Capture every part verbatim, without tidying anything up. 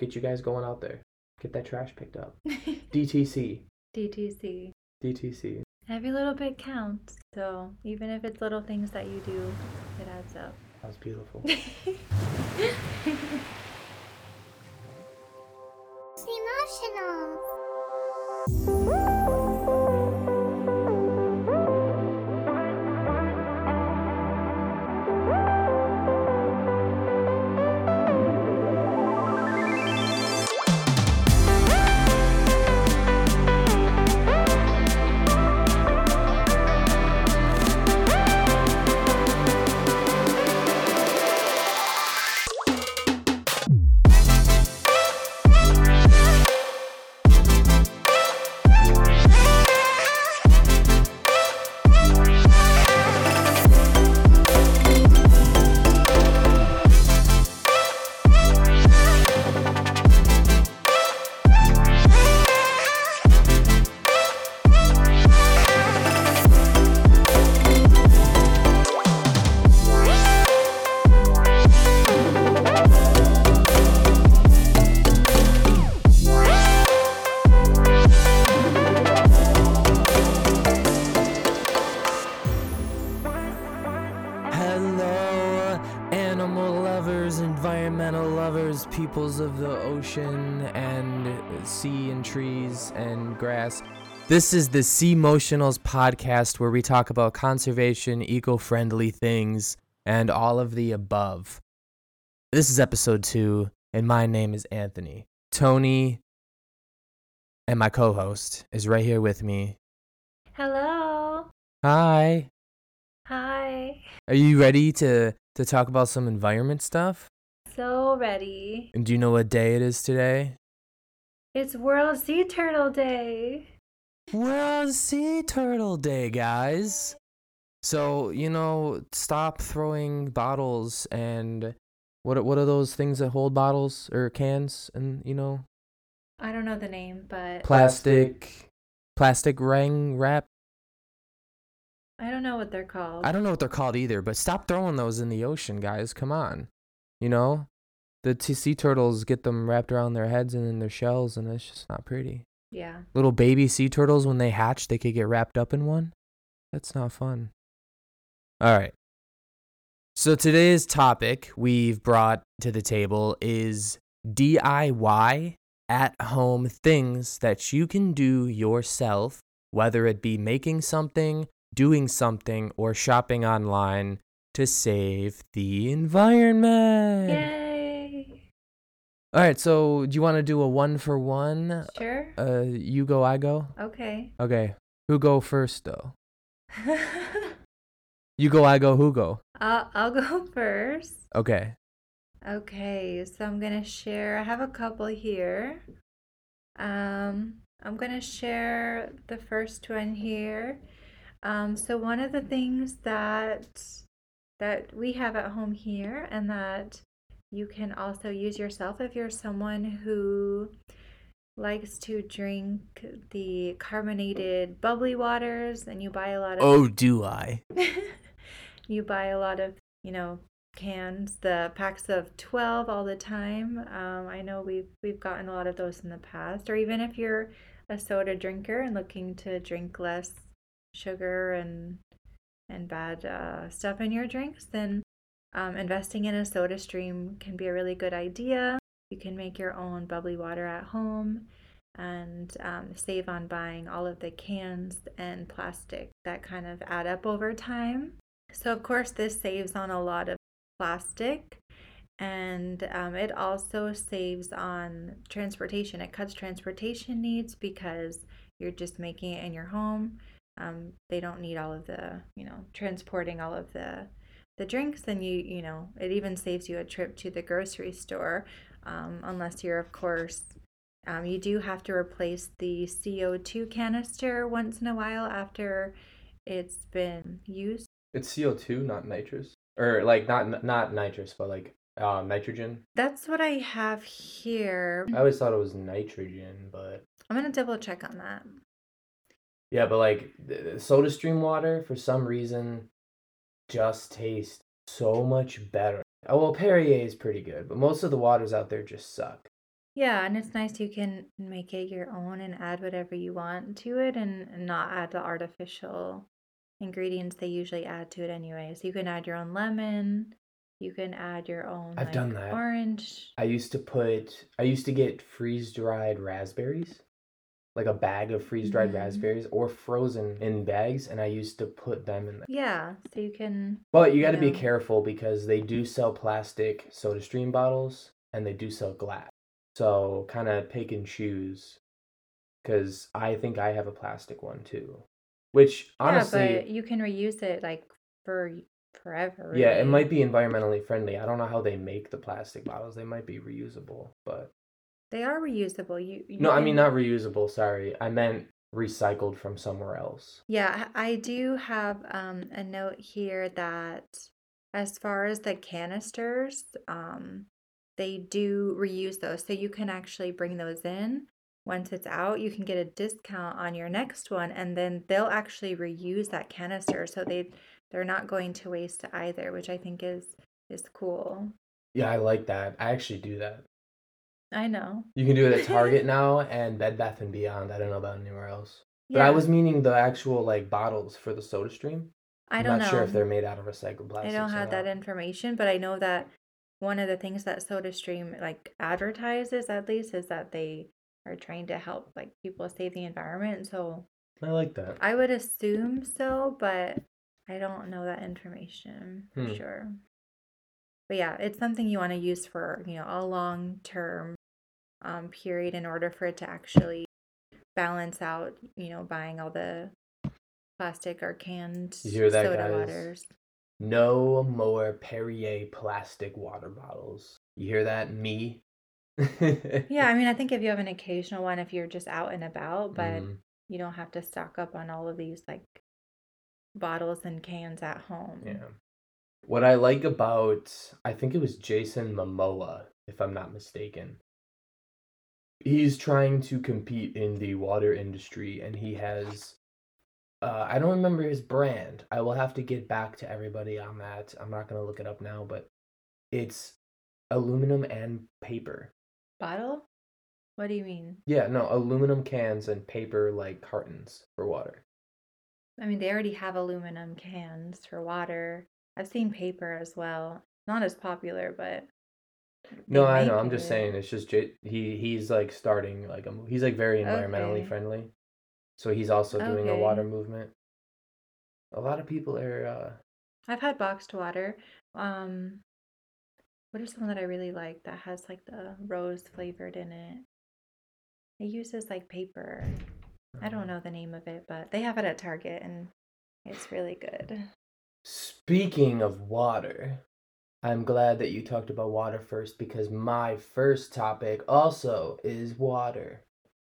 get you guys going out there. Get that trash picked up. D T C. D T C. D T C. Every little bit counts. So even if it's little things that you do, it adds up. That was beautiful. Emotional. Peoples of the ocean and sea and trees and grass. This is the Sea Motionals podcast, where we talk about conservation, eco-friendly things, and all of the above. This is episode two, and my name is Anthony. Tony and my co-host is right here with me. Hello. Hi. Hi. Are you ready to, to talk about some environment stuff? So ready. And do you know what day it is today? It's World Sea Turtle Day. World Sea Turtle Day, guys. So, you know, stop throwing bottles and what what are those things that hold bottles or cans and, you know? I don't know the name, but Plastic plastic ring wrap. I don't know what they're called. I don't know what they're called either, but stop throwing those in the ocean, guys. Come on. You know, the t- sea turtles get them wrapped around their heads and in their shells, and it's just not pretty. Yeah. Little baby sea turtles, when they hatch, they could get wrapped up in one. That's not fun. All right. So today's topic we've brought to the table is D I Y at-home things that you can do yourself, whether it be making something, doing something, or shopping online, to save the environment. Yay! All right, so do you want to do a one for one? Sure. Uh, you go, I go? Okay. Okay. Who go first, though? You go, I go, who go? I'll, I'll go first. Okay. Okay, so I'm going to share. I have a couple here. Um, I'm going to share the first one here. Um, so one of the things that that we have at home here, and that you can also use yourself if you're someone who likes to drink the carbonated bubbly waters, and you buy a lot of Oh, do I? you buy a lot of, you know, cans, the packs of twelve all the time. Um, I know we've we've gotten a lot of those in the past. Or even if you're a soda drinker and looking to drink less sugar and and bad uh, stuff in your drinks, then um, investing in a soda stream can be a really good idea. You can make your own bubbly water at home and um, save on buying all of the cans and plastic that kind of add up over time. So of course this saves on a lot of plastic, and um, it also saves on transportation. It cuts transportation needs because you're just making it in your home. Um, they don't need all of the, you know, transporting all of the the drinks, and you, you know, it even saves you a trip to the grocery store, um, unless you're, of course, um, you do have to replace the C O two canister once in a while after it's been used. It's C O two, not nitrous. Or, like, not not nitrous, but, like, uh, nitrogen. That's what I have here. I always thought it was nitrogen, but... I'm going to double check on that. Yeah, but, like, the Soda Stream water, for some reason, just tastes so much better. Oh, well, Perrier is pretty good, but most of the waters out there just suck. Yeah, and it's nice you can make it your own and add whatever you want to it and and not add the artificial ingredients they usually add to it anyway. So you can add your own lemon, you can add your own I've done like that. orange. I used to put, I used to get freeze-dried raspberries, like a bag of freeze-dried Hmm. raspberries or frozen in bags, and I used to put them in there. Yeah, so you can, But you you got to be know, careful because they do sell plastic SodaStream bottles and they do sell glass. So kind of pick and choose because I think I have a plastic one too. Which yeah, honestly, but you can reuse it like for y- forever, yeah, it really. might be environmentally friendly. I don't know how they make the plastic bottles. They might be reusable, but They are reusable. You you no, I mean can, not reusable, sorry. I meant recycled from somewhere else. yeah, I I do have um a note here that as far as the canisters, um they do reuse those. So you can actually bring those in. Once it's out, you can get a discount on your next one and then they'll actually reuse that canister. So they they're not going to waste either, which I think is is cool. Yeah, I like that. I actually do that. I know. You can do it at Target now and Bed Bath and Beyond. I don't know about anywhere else. But I Yeah, was meaning the actual like bottles for the SodaStream. I I'm don't not sure if know. they're made out of recycled I don't plastics or have that not. information, but I know that one of the things that SodaStream like advertises at least is that they are trying to help like people save the environment. So I like that. I would assume so, but I don't know that information for Hmm. sure. But yeah, it's something you want to use for, you know, a long term um, period in order for it to actually balance out, you know, buying all the plastic or canned You hear that, soda guys? waters. No more Perrier plastic water bottles. You hear that? Me? Yeah, I mean, I think if you have an occasional one, if you're just out and about, but Mm, you don't have to stock up on all of these like bottles and cans at home. yeah. What I like about, I think it was Jason Momoa, if I'm not mistaken. He's trying to compete in the water industry and he has uh I don't remember his brand. I will have to get back to everybody on that. I'm not going to look it up now, but it's aluminum and paper. Bottle? What do you mean? Yeah, no, aluminum cans and paper like cartons for water. I mean, they already have aluminum cans for water. I've seen paper as well. Not as popular, but No, they I know. make I'm just it. saying it's just J- he he's like starting like a he's like very environmentally Okay. friendly. So he's also doing a water Okay. movement. A lot of people are uh I've had boxed water. Um, what is the one that I really like that has like the rose flavored in it? It uses like paper. I don't know the name of it, but they have it at Target and it's really good. speaking of water, I'm glad that you talked about water first because my first topic also is water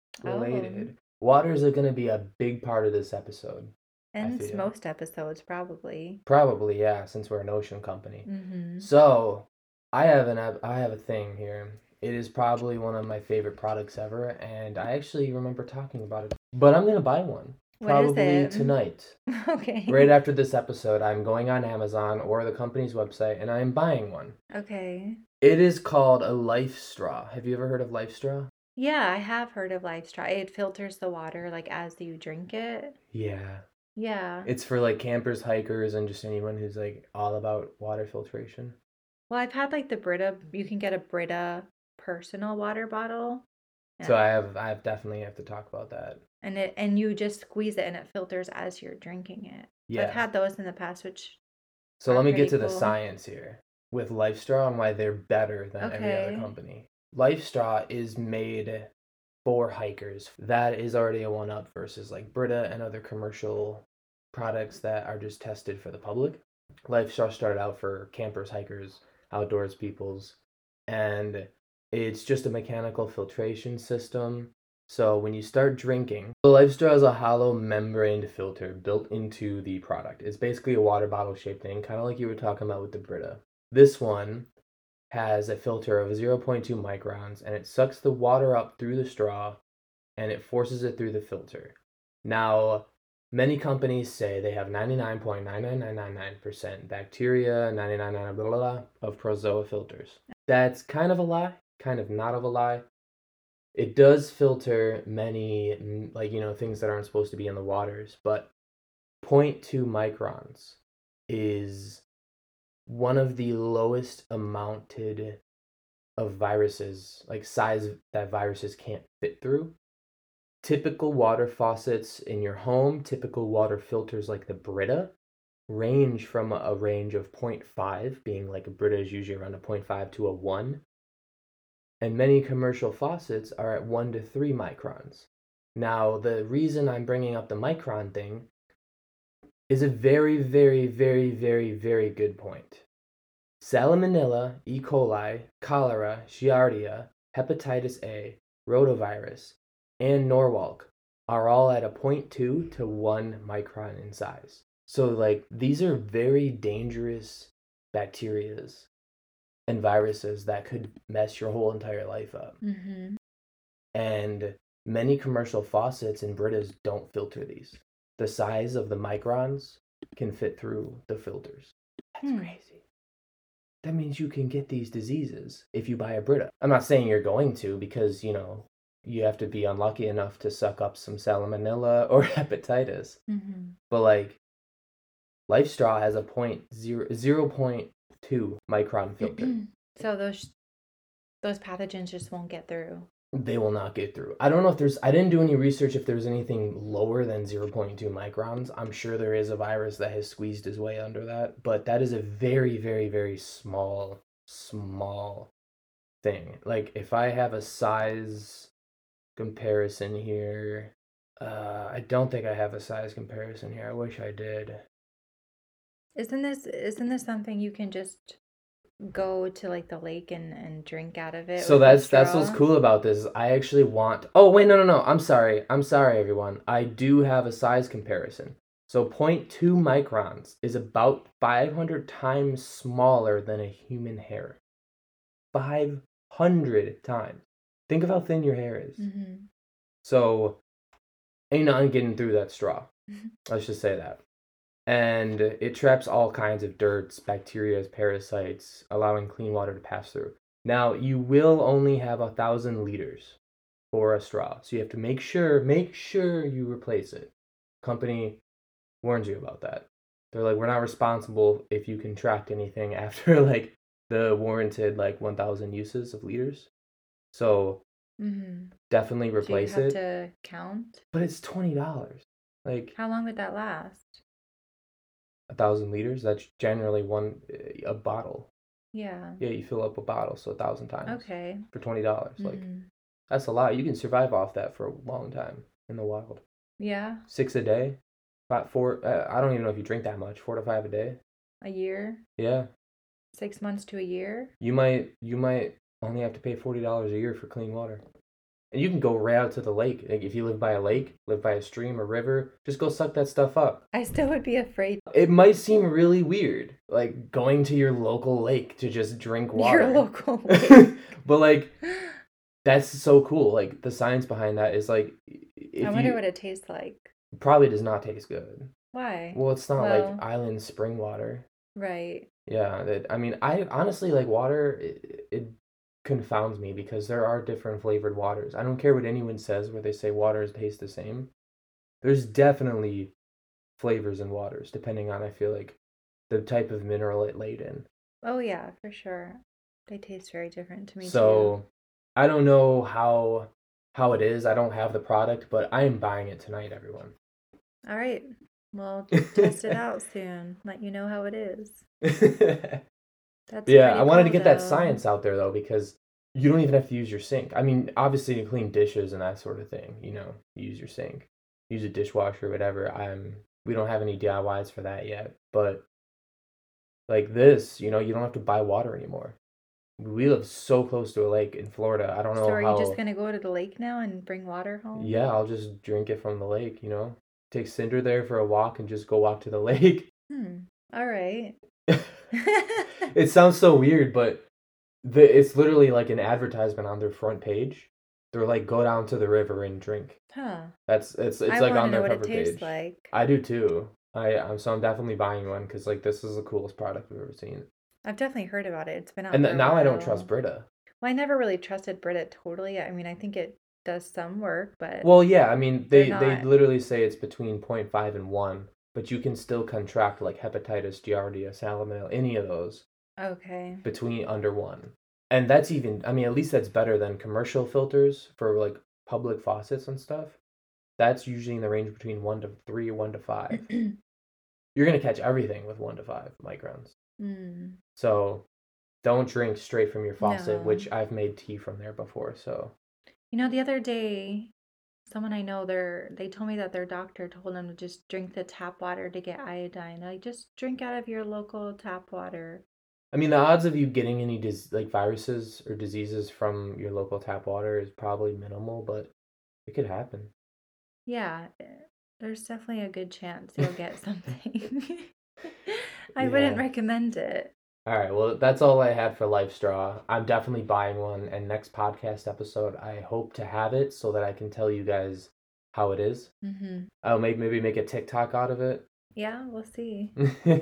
Oh, related. Water is going to be a big part of this episode, I and feel. most episodes probably. Probably, yeah, since we're an ocean company. Mm-hmm. So, I have an ab- I have a thing here. It is probably one of my favorite products ever, and I actually remember talking about it. But I'm gonna buy one What is probably it? tonight. Right Okay. after this episode, I'm going on Amazon or the company's website, and I am buying one. Okay. It is called a Life Straw. Have you ever heard of Life Straw? Yeah, I have heard of LifeStraw. It filters the water like as you drink it. Yeah. Yeah. It's for like campers, hikers, and just anyone who's like all about water filtration. Well, I've had like the Brita, you can get a Brita personal water bottle. So And I have I have definitely have to talk about that. and it and you just squeeze it and it filters as you're drinking it. So I've Yeah. had those in the past, which So are let me get pretty to the cool. science here with LifeStraw and why they're better than every other Okay. company. LifeStraw is made for hikers. That is already a one up versus like Brita and other commercial products that are just tested for the public. LifeStraw started out for campers, hikers, outdoors peoples, and it's just a mechanical filtration system. So when you start drinking, the LifeStraw is a hollow membraned filter built into the product. It's basically a water bottle shaped thing, kind of like you were talking about with the Brita. This one has a filter of zero point two microns and it sucks the water up through the straw and it forces it through the filter. Now, many companies say they have ninety-nine point nine nine nine nine nine percent bacteria, ninety-nine blah, blah, blah, of Prozoa filters. That's kind of a lie, kind of not of a lie. It does filter many, mm, like, you know, things that aren't supposed to be in the waters, but zero point two microns is one of the lowest amounted of viruses, like size that viruses can't fit through. Typical water faucets in your home, typical water filters like the Brita, range from a range of zero point five, being like a Brita is usually around a zero point five to a one. And many commercial faucets are at one to three microns. Now, the reason I'm bringing up the micron thing is a very, very, very, very, very good point. Salmonella, E. coli, cholera, Giardia, hepatitis A, rotavirus, and Norwalk are all at a zero point two to one micron in size. So, like, these are very dangerous bacterias and viruses that could mess your whole entire life up. Mm-hmm. And many commercial faucets and Britas don't filter these. The size of the microns can fit through the filters. That's Hmm. crazy. That means you can get these diseases if you buy a Brita. I'm not saying you're going to, because, you know, you have to be unlucky enough to suck up some salmonella or hepatitis. Mm-hmm. But, like, LifeStraw has a point zero, zero point two micron filter. So those those pathogens just won't get through. They will not get through. I don't know if there's, I didn't do any research if there's anything lower than zero point two microns. I'm sure there is a virus that has squeezed his way under that, but that is a very, very, very small, small thing. Like, if I have a size comparison here, uh, I don't think I have a size comparison here. I wish I did. Isn't this isn't this something you can just go to like the lake and, and drink out of it? So with a that's that's what's straw? cool about this. Is I actually want. Oh wait, no, no, no. I'm sorry. I'm sorry, everyone. I do have a size comparison. So zero point two microns is about five hundred times smaller than a human hair. five hundred times. Think of how thin your hair is. Mm-hmm. So ain't nothing getting through that straw. Let's just say that. And it traps all kinds of dirts, bacteria, parasites, allowing clean water to pass through. Now, you will only have a thousand liters for a straw, so you have to make sure, make sure you replace it. Company warns you about that. They're like, we're not responsible if you contract anything after like the warranted like one thousand uses of liters. So Mm-hmm. definitely replace Do you have it. to count? But it's twenty dollars. Like How long would that last? a thousand liters. That's generally one a bottle. Yeah. Yeah, you fill up a bottle, so a thousand times Okay. for twenty dollars. Like Mhm. that's a lot. You can survive off that for a long time in the wild. Yeah. Six a day, about four. Uh, I don't even know if you drink that much. Four to five a day. A year? Yeah, Six months to a year? you might you might only have to pay forty dollars a year for clean water, and you can go right out to the lake. Like if you live by a lake, live by a stream or river, just go suck that stuff up. I still would be afraid. It might seem really weird, like going to your local lake to just drink water. Your local lake. But like that's so cool. Like the science behind that is like if I wonder you what it tastes like. probably does not taste good. Why? Well, it's not Well- like island spring water. Right. Yeah, that I mean, I honestly like water. It, it confounds me because there are different flavored waters. I don't care what anyone says where they say waters taste the same. There's definitely flavors in waters depending on I feel like the type of mineral it laid in. Oh yeah, for sure. They taste very different to me So I don't know how how it is. I don't have the product, but I am buying it tonight, everyone. too. All right. We'll test it out soon. Let you know how it is. That's Yeah, pretty I wanted to cool, get that though. science out there though because you don't even have to use your sink. I mean, obviously to clean dishes and that sort of thing, you know, you use your sink, use a dishwasher, whatever. I'm we don't have any D I Ys for that yet, but like this, you know, you don't have to buy water anymore. We live so close to a lake in Florida. I don't know So are how. you just gonna go to the lake now and bring water home? Yeah, I'll just drink it from the lake, you know. Take Cinder there for a walk and just go walk to the lake. Hmm. All right. It sounds so weird, but the it's literally like an advertisement on their front page. They're like, go down to the river and drink. Huh. That's it's it's I like wanna on know their what it cover tastes page. like. I do too. I I'm so I'm definitely buying one because like this is the coolest product I've ever seen. I've definitely heard about it. It's been out And for th- a now I don't while. trust Brita. Well, I never really trusted Brita totally. I mean, I think it does some work, but Well, yeah, I mean, they're they, they not. literally say it's between zero point five and one, but you can still contract like hepatitis, giardia, salmonella, any of those Okay. between under one. And that's even, I mean, at least that's better than commercial filters for like public faucets and stuff. That's usually in the range between one to three or one to five. You're going to catch everything with one to five microns. Mm, So don't drink straight from your faucet, no. which I've made tea from there before. So, You know, the other day, someone I know, their they told me that their doctor told them to just drink the tap water to get iodine. Like, just drink out of your local tap water. I mean, the odds of you getting any dis- like viruses or diseases from your local tap water is probably minimal, but it could happen. Yeah, eh, there's definitely a good chance you'll get something. I Yeah. wouldn't recommend it. All right, well, that's all I had for Life Straw. I'm definitely buying one, and next podcast episode, I hope to have it so that I can tell you guys how it is. Mm-hmm. I'll maybe maybe make a TikTok out of it. Yeah, we'll see.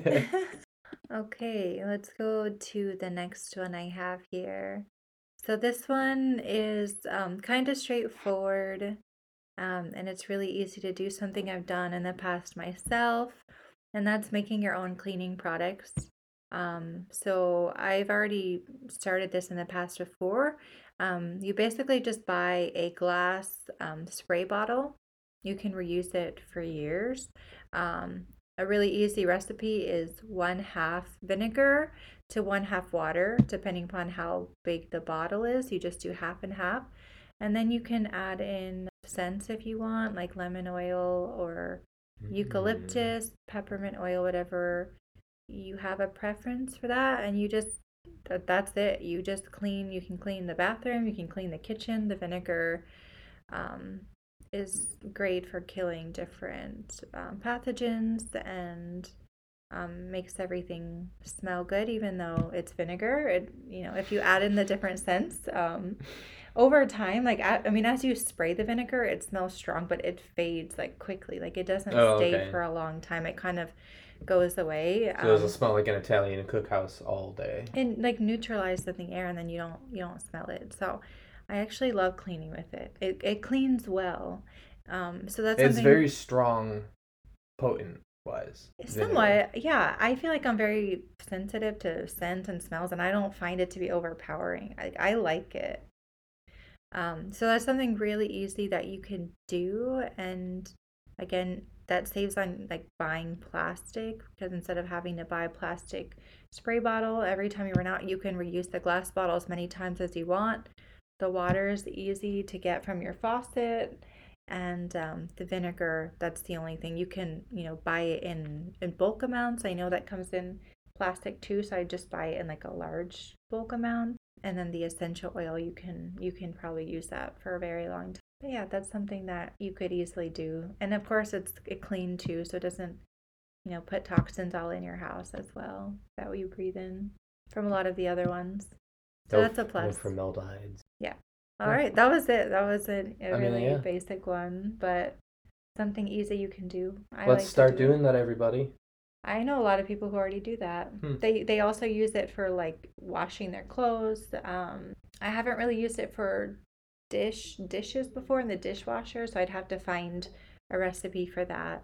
Okay, let's go to the next one I have here. So this one is um, kind of straightforward, um, and it's really easy to do, something I've done in the past myself, and that's making your own cleaning products. Um, so I've already started this in the past before. Um, you basically just buy a glass um, spray bottle. You can reuse it for years. Um, a really easy recipe is one half vinegar to one half water, depending upon how big the bottle is. You just do half and half. And then you can add in scents if you want, like lemon oil or eucalyptus, peppermint oil, whatever you have a preference for that. And you just, that, that's it. You just clean, you can clean the bathroom, you can clean the kitchen. The vinegar um, is great for killing different um, pathogens and um, makes everything smell good, even though it's vinegar. It, you know, if you add in the different scents, um, over time, like I, I mean, as you spray the vinegar, it smells strong, but it fades like quickly. Like it doesn't Oh, stay okay. for a long time. It kind of goes away. So it'll Um, smell like an Italian cookhouse all day. and like neutralizes the air, and then you don't you don't smell it. So I actually love cleaning with it. It it cleans well. Um, so that's It's something. very strong, potent wise. vinegar. Somewhat, yeah. I feel like I'm very sensitive to scent and smells, and I don't find it to be overpowering. I, I like it. Um, so that's something really easy that you can do, and again, that saves on like buying plastic, because instead of having to buy a plastic spray bottle every time you run out, you can reuse the glass bottle as many times as you want. The water is easy to get from your faucet, and um, the vinegar, that's the only thing. You can, you know, buy it in in bulk amounts. I know that comes in plastic too, so I just buy it in like a large bulk amount. And then the essential oil, you can you can probably use that for a very long time. But yeah, that's something that you could easily do. And of course, it's clean too, so it doesn't, you know, put toxins all in your house as well that you breathe in from a lot of the other ones. So no, that's a no plus. formaldehydes. Yeah. All right, that was it. That was a, a I mean, really yeah. basic one, but something easy you can do. I Let's like to start do it. doing that, everybody. I know a lot of people who already do that. Hmm. They they also use it for like washing their clothes. Um, I haven't really used it for dish dishes before in the dishwasher, so I'd have to find a recipe for that.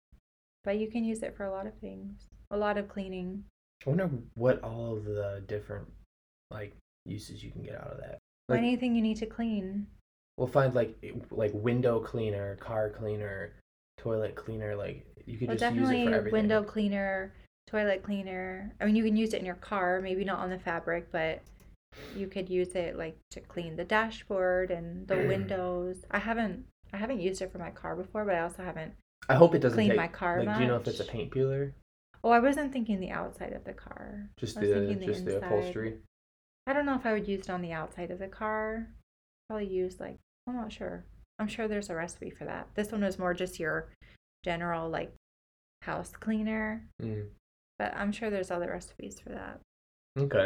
But you can use it for a lot of things, a lot of cleaning. I wonder what all of the different like uses you can get out of that. Or Like, anything you need to clean. we'll find like like window cleaner, car cleaner, toilet cleaner. Like you could Well, just use it definitely for everything. window cleaner, toilet cleaner. I mean, you can use it in your car, maybe not on the fabric, but you could use it like to clean the dashboard and the windows. I haven't I haven't used it for my car before, but I also haven't. I hope it doesn't Clean take, my car like, do you know if it's a much. paint peeler? Oh, I wasn't thinking the outside of the car. Just I was the thinking the just the inside. upholstery. I don't know if I would use it on the outside of the car. Probably use like, I'm not sure. I'm sure there's a recipe for that. This one was more just your general like house cleaner, Mm. but I'm sure there's other recipes for that. Okay.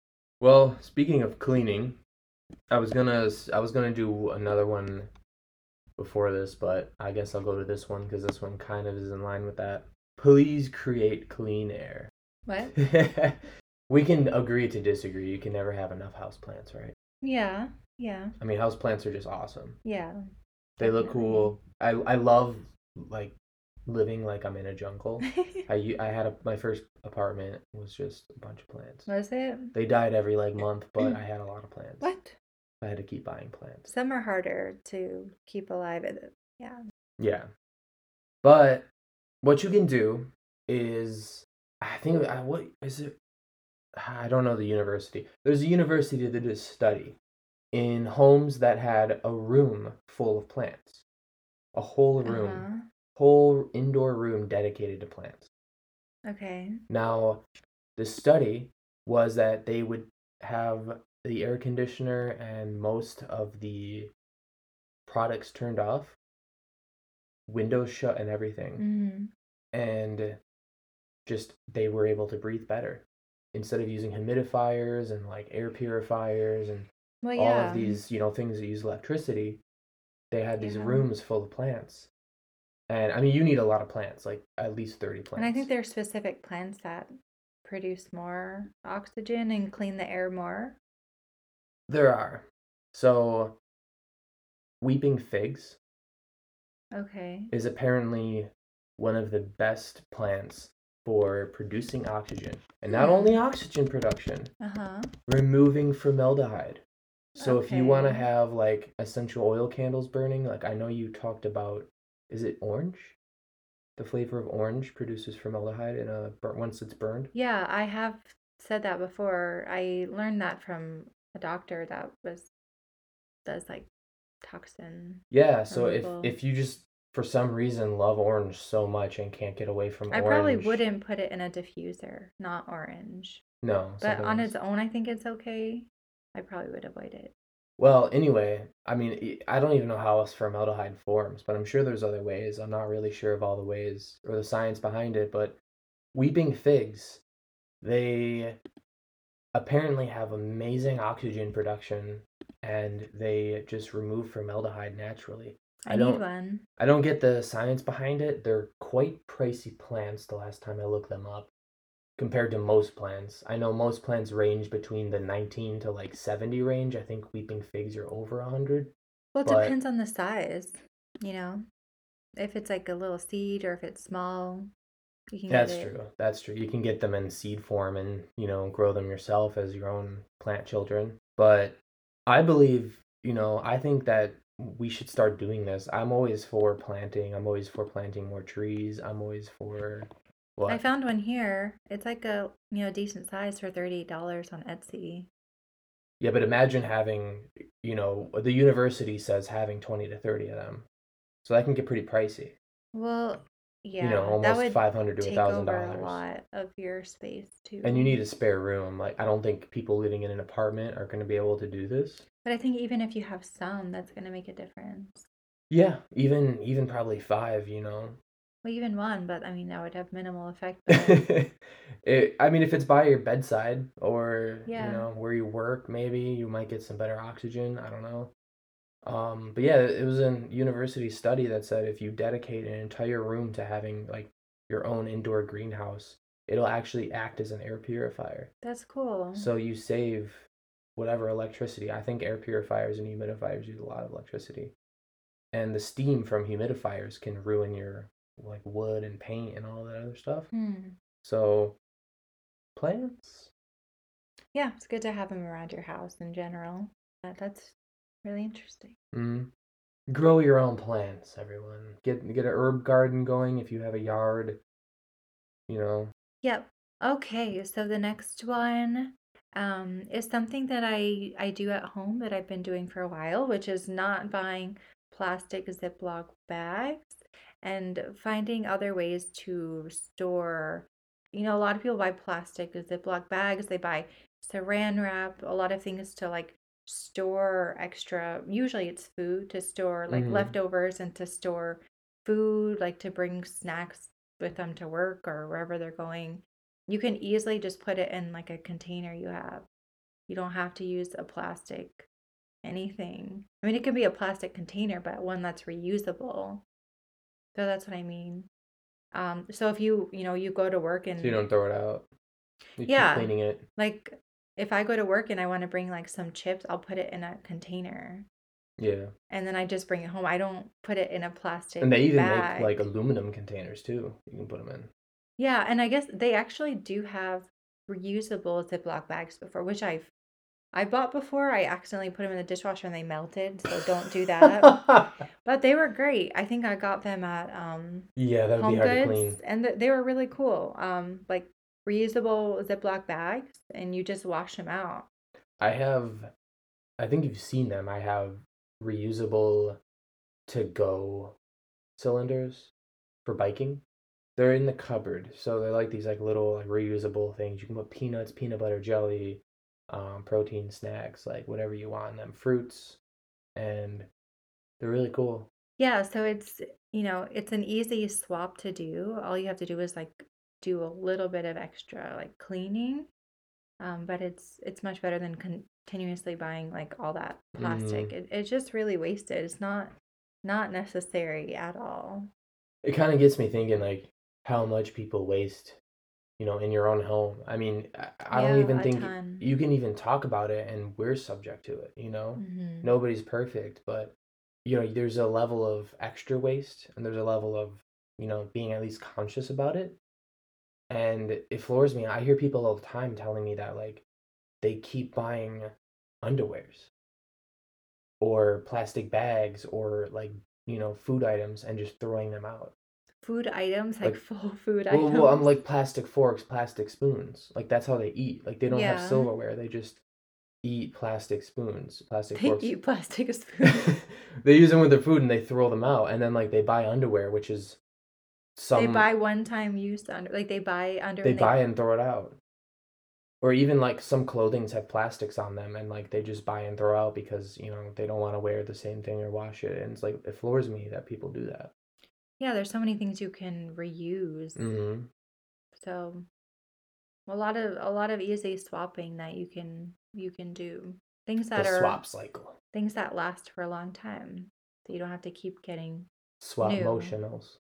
Well, speaking of cleaning, I was gonna I was gonna do another one before this, but I guess I'll go to this one because this one kind of is in line with that. Please create clean air. What? We can agree to disagree. You can never have enough houseplants, right? Yeah, yeah, I mean, houseplants are just awesome. yeah, They look definitely. cool. I I love like living like I'm in a jungle. I u- I had a my first apartment was just a bunch of plants. Was it? They died every like month, but I had a lot of plants. What? I had to keep buying plants. Some are harder to keep alive. It- Yeah. Yeah. But what you can do is, I think, I, what is it? I don't know the university. There's a university that did a study in homes that had a room full of plants, a whole room, Uh-huh. whole indoor room dedicated to plants. Okay. Now, the study was that they would have the air conditioner and most of the products turned off, windows shut, and everything. Mm-hmm. And just they were able to breathe better instead of using humidifiers and like air purifiers and Well, all of yeah. these, you know, things that use electricity. They had these Yeah. rooms full of plants. And I mean, you need a lot of plants, like at least thirty And I plants. think there are specific plants that produce more oxygen and clean the air more. There are. So, weeping figs Okay. is apparently one of the best plants for producing oxygen. And not Hmm. only oxygen production, Uh-huh. removing formaldehyde. So if you want to Okay. have like essential oil candles burning, like I know you talked about, is it orange? The flavor of orange produces formaldehyde in a bur- once it's burned. Yeah, I have said that before. I learned that from a doctor that was does like toxin Yeah, so if removal. if you just for some reason love orange so much and can't get away from I probably orange, wouldn't put it in a diffuser, not orange. no, But something on else. its own, I think it's okay. I probably would avoid it. Well, anyway, I mean, I don't even know how else formaldehyde forms, but I'm sure there's other ways. I'm not really sure of all the ways or the science behind it, but weeping figs, they apparently have amazing oxygen production and they just remove formaldehyde naturally. I I need don't one. I don't get the science behind it. They're quite pricey plants the last time I looked them up compared to most plants. I know most plants range between the nineteen to like seventy range. I think weeping figs are over one hundred, Well, it but depends on the size, you know. If it's like a little seed or if it's small, you can get that's it. true. That's true. You can get them in seed form and, you know, grow them yourself as your own plant children. But I believe, you know, I think that we should start doing this. I'm always for planting. I'm always for planting more trees. I'm always for I what? found one here. It's like a, you know, decent size for thirty-eight dollars on Etsy. Yeah, but imagine having, you know, the university says having twenty to thirty of them. So that can get pretty pricey. Well, You know, yeah, that almost would five hundred to take a 1000 over a dollars. lot of your space And you too. need a spare room. Like I don't think people living in an apartment are going to be able to do this. But I think even if you have some, that's going to make a difference. Yeah, even even probably five, you know. Well, even one, but I mean, that would have minimal effect, but it, I mean, if it's by your bedside or, you yeah, know, where you work, maybe you might get some better oxygen. I don't know. Um, but yeah, it was a university study that said if you dedicate an entire room to having like your own indoor greenhouse, it'll actually act as an air purifier. that's cool. So you save whatever electricity. I think air purifiers and humidifiers use a lot of electricity. And the steam from humidifiers can ruin your like wood and paint and all that other stuff. Hmm. So plants. Yeah, it's good to have them around your house in general. Uh, that's really interesting. Mm. Grow your own plants, everyone. Get get an herb garden going if you have a yard. You know. Yep. Okay, so the next one um, is something that I I do at home that I've been doing for a while, which is not buying plastic Ziploc bags and finding other ways to store. You know, a lot of people buy plastic Ziploc bags, they buy saran wrap, a lot of things to like store extra. Usually it's food to store like Mm-hmm. leftovers and to store food, like to bring snacks with them to work or wherever they're going. You can easily just put it in like a container you have. You don't have to use a plastic anything. I mean, it could be a plastic container, but one that's reusable. So that's what I mean. Um, so if you, you know, you go to work So you and don't throw it out. You keep yeah, cleaning it. like if I go to work and I want to bring like some chips, I'll put it in a container Yeah. and then I just bring it home. I don't put it in a plastic And they even bag. make like aluminum containers too. You can put them in. Yeah, and I guess they actually do have reusable Ziploc bags before, which I've I bought before. I accidentally put them in the dishwasher and they melted, so don't do that. But they were great. I think I got them at um Yeah, that would be Home hard to Goods, clean. and th- they were really cool. Um, like reusable Ziploc bags, and you just wash them out. I have, I think you've seen them. I have reusable to-go cylinders for biking. They're in the cupboard, so they're like these like little like reusable things. You can put peanuts, peanut butter jelly, um, protein snacks, like whatever you want in them, fruits, and they're really cool. Yeah, so it's, you know, it's an easy swap to do. All you have to do is like do a little bit of extra like cleaning. Um, but it's it's much better than continuously buying like all that plastic. Mm. It, it's just really wasted. It's not not necessary at all. It kind of gets me thinking like how much people waste, you know, in your own home. I mean, I, I don't Yeah, even a think ton. you can even talk about it, and we're subject to it, you know? Hmm. Nobody's perfect, but you know, there's a level of extra waste and there's a level of, you know, being at least conscious about it. And it floors me. I hear people all the time telling me that like they keep buying underwears or plastic bags or like, you know, food items and just throwing them out. Food items, like Like, full food well, well, I'm items. like plastic forks, plastic spoons. Like that's how they eat. Like they don't have Yeah, silverware. They just eat plastic spoons, plastic they forks. eat plastic spoons. They use them with their food and they throw them out. And then like they buy underwear, which is They some buy one-time use under, like they buy under they and they buy and throw it out. Or even like some clothings have plastics on them and like they just buy and throw out because, you know, they don't want to wear the same thing or wash it. And it's like it floors me that people do that. yeah, there's so many things you can reuse. Mm-hmm. So a lot of a lot of easy swapping that you can you can do. Things The that are swap cycle. things that last for a long time. So you don't have to keep getting Swap new. motionals.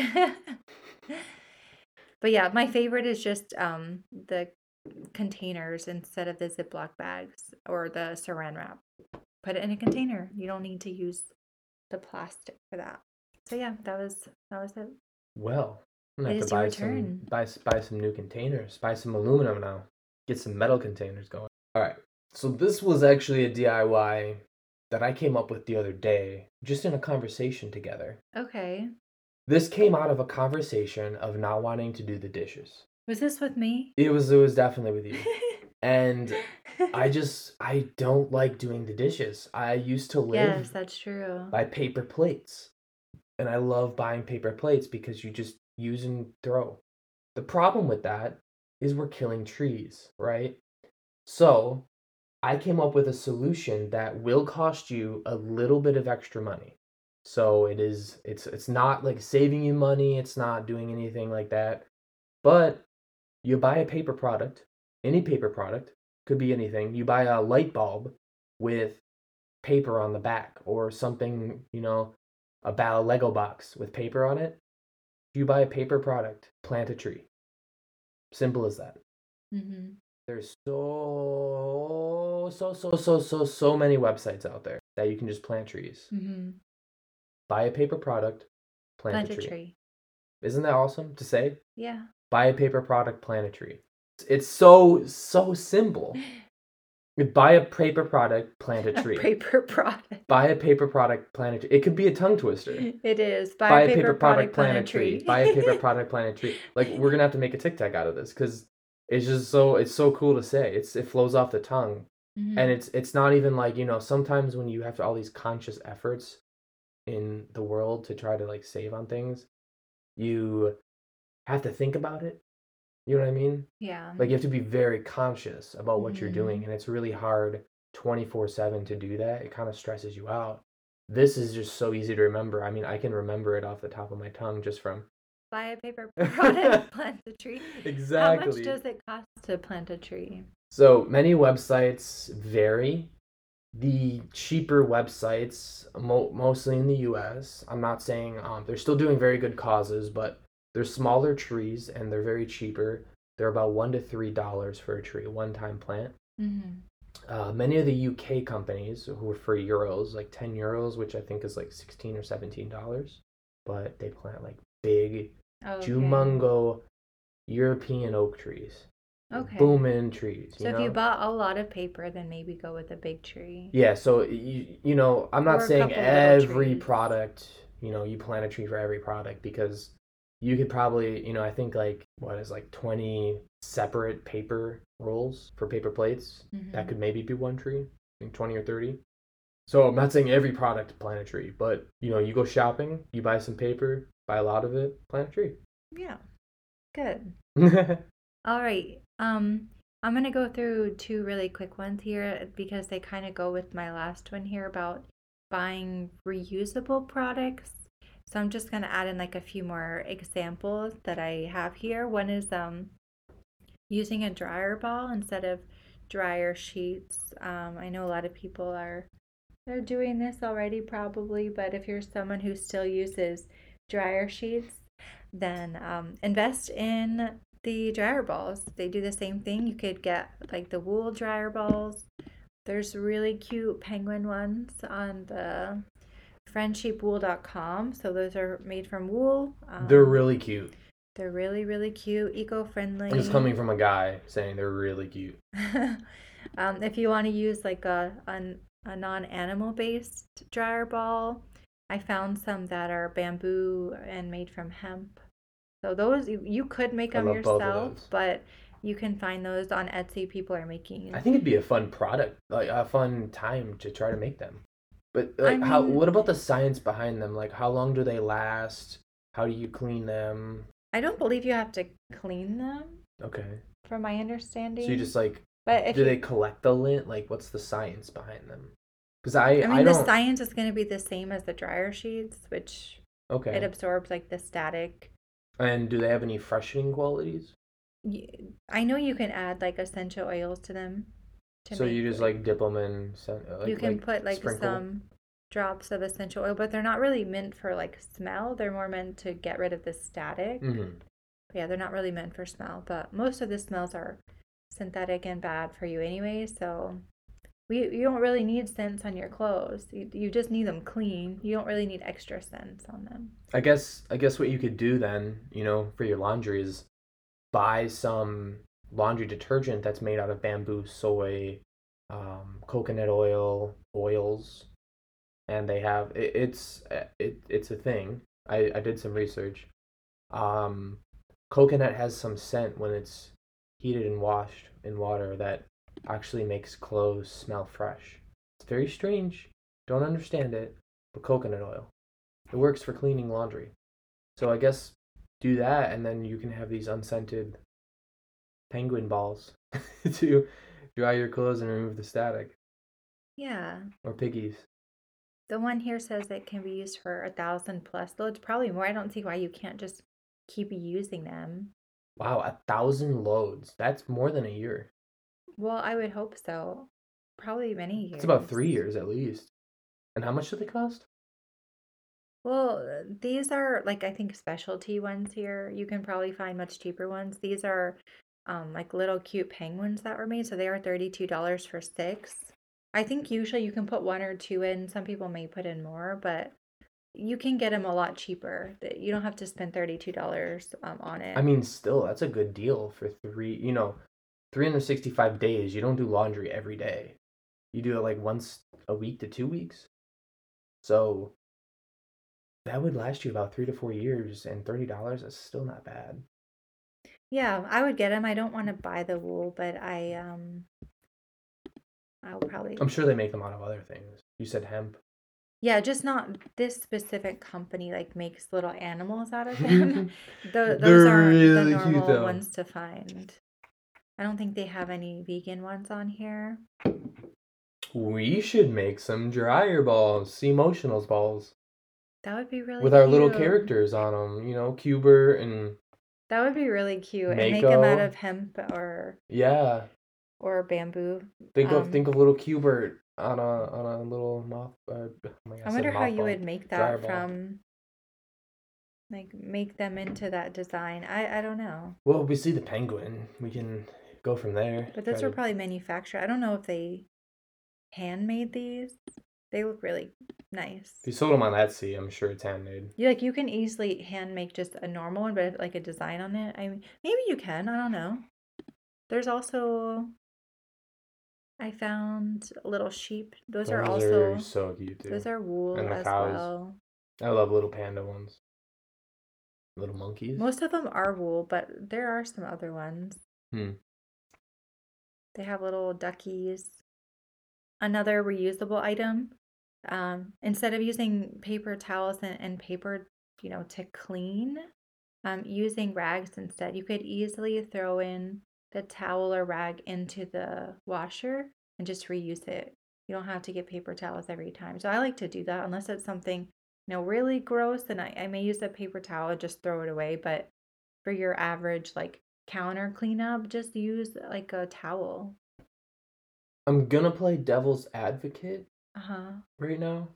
But yeah, my favorite is just um the containers instead of the Ziploc bags or the saran wrap. Put it in a container. You don't need to use the plastic for that. So yeah, that was that was it. Well, I'm gonna It have to is your buy some turn. buy s- buy some new containers. Buy some aluminum now. Get some metal containers going. All right. So this was actually a D I Y that I came up with the other day, just in a conversation together. Okay. This came out of a conversation of not wanting to do the dishes. Was this with me? It was it was definitely with you. And I just I don't like doing the dishes. I used to Yes, live that's true. by paper plates. And I love buying paper plates because you just use and throw. The problem with that is we're killing trees, right? So, I came up with a solution that will cost you a little bit of extra money. So it is it's it's not like saving you money, it's not doing anything like that. But you buy a paper product, any paper product, could be anything. You buy a light bulb with paper on the back or something, you know, a ba- Lego box with paper on it. You buy a paper product, plant a tree. Simple as that. Mm-hmm. There's so so so so so so many websites out there that you can just plant trees. Mm-hmm. Buy a paper product, plant, Plant a a tree. tree. Isn't that awesome to say? Yeah. Buy a paper product, plant a tree. It's so so simple. Buy a paper product, plant a A tree. paper product. Buy a paper product, plant a tree. It could be a tongue twister. It is. Buy, Buy a paper, product, plant a tree. Buy a paper product, plant a tree. Like we're gonna have to make a TikTok out of this because it's just so it's so cool to say. It's it flows off the tongue, Mhm. and it's it's not even like, you know, sometimes when you have all these conscious efforts in the world to try to like save on things, you have to think about it. You know what I mean? Yeah. Like you have to be very conscious about what you're doing, Mhm. and it's really hard twenty-four seven to do that. It kind of stresses you out. This is just so easy to remember. I mean, I can remember it off the top of my tongue just from Buy a paper product, plant a tree. exactly. How much does it cost to plant a tree? So many websites vary. The cheaper websites, mo- mostly in the U S, I'm not saying um, they're still doing very good causes, but they're smaller trees and they're very cheaper. They're about one to three dollars for a tree, one time plant. Mm-hmm. Uh, many of the U K companies who are for euros, like ten euros, which I think is like sixteen or seventeen dollars, but they plant like big, Okay. jumungo European oak trees. Okay. Booming trees, you So if know? you bought a lot of paper, then maybe go with a big tree. Yeah, so you, you know, I'm not Or a saying couple little every trees. product, you know, you plant a tree for every product because you could probably, you know, I think like what is like twenty separate paper rolls for paper plates. Mm-hmm. That could maybe be one tree, I think twenty or thirty. So I'm not saying every product plant a tree, but you know, you go shopping, you buy some paper, buy a lot of it, plant a tree. Yeah. Good. All right. Um, I'm gonna go through two really quick ones here because they kind of go with my last one here about buying reusable products. So I'm just gonna add in like a few more examples that I have here. One is um using a dryer ball instead of dryer sheets. Um, I know a lot of people are they're doing this already probably, but if you're someone who still uses dryer sheets, then um, invest in the dryer balls. They do the same thing. You could get like the wool dryer balls. There's really cute penguin ones on the friendsheep wool dot com. So those are made from wool. Um, They're really cute. They're really, really cute, eco-friendly. It's coming from a guy saying they're really cute. um, if you want to use like a, a, a non-animal based dryer ball, I found some that are bamboo and made from hemp. So those you, you could make I them love both of yourself, those. but you can find those on Etsy. People are making. I think it'd be a fun product, like a fun time to try to make them. But like, I how? mean- What about the science behind them? Like, how long do they last? How do you clean them? I don't believe you have to clean them, Okay, from my understanding. so you just like, but if do you, they collect the lint? Like, what's the science behind them? Because I, I I, mean, the don't. science is going to be the same as the dryer sheets, which Okay. it absorbs like the static. And do they have any freshening qualities? Y- I know you can add like essential oils to them. To So make, you just like dip them in. sen- Like, you can like put like sprinkle? some drops of essential oil, but they're not really meant for like smell. They're more meant to get rid of the static. Mm-hmm. Yeah, they're not really meant for smell, but most of the smells are synthetic and bad for you anyway. So we you don't really need scents on your clothes. You, you just need them clean. You don't really need extra scents on them. I guess I guess what you could do then, you know, for your laundry is buy some laundry detergent that's made out of bamboo, soy, um, coconut oil, oils, and they have it, it's it, it's a thing. I, I did some research. Um, coconut has some scent when it's heated and washed in water that actually makes clothes smell fresh. It's very strange. Don't understand it, but coconut oil. It works for cleaning laundry. So I guess do that, and then you can have these unscented penguin balls to dry your clothes and remove the static. Yeah. Or piggies. The one here says it can be used for a thousand plus loads, probably more. I don't see why you can't just keep using them. Wow, a thousand loads. That's more than a year. Well, I would hope so. Probably many years. It's about three years at least. And how much do they cost? Well, these are like I think specialty ones here. You can probably find much cheaper ones. These are um like little cute penguins that were made, so they are thirty-two dollars for six. I think usually you can put one or two in. Some people may put in more, but you can get them a lot cheaper. That You don't have to spend thirty-two dollars um, on it. I mean, still, that's a good deal for three, you know, three hundred sixty-five days. You don't do laundry every day. You do it like once a week to two weeks. So that would last you about three to four years, and thirty dollars is still not bad. Yeah, I would get them. I don't want to buy the wool, but I um I'll probably I'm sure they make them out of other things. You said hemp. Yeah, just not this specific company like makes little animals out of them. Tho- those They're aren't the really cute, normal though. ones to find. I don't think they have any vegan ones on here. We should make some dryer balls, see emotionals balls, That would be really with our little cute. characters on them. You know, Cubert and That would be really cute. And make them out Mako. of hemp or yeah. or bamboo. Think of Um, think of little Cubert on a on a little moth. Uh, oh my God, I said wonder how you mothball. would make Dryer that ball. from like make them into that design. I I don't know. Well, we see the penguin. We can go from there. But those Try were to- probably manufactured. I don't know if they handmade these. They look really nice. If you sold them on Etsy, I'm sure it's handmade. You like you can easily hand make just a normal one, but like a design on it. I mean, maybe you can. I don't know. There's also I found little sheep. Those, are Those also are so cute too. those are wool And the as cows. well. I love little panda ones. Little monkeys. Most of them are wool, but there are some other ones. Hmm. They have little duckies. Another reusable item. Um, instead of using paper towels and, and paper, you know, to clean, um, using rags instead. You could easily throw in the towel or rag into the washer and just reuse it. You don't have to get paper towels every time. So I like to do that unless it's something, you know, really gross, then I, I may use a paper towel and just throw it away. But for your average like counter cleanup, just use like a towel. I'm gonna play devil's advocate Uh-huh. right now.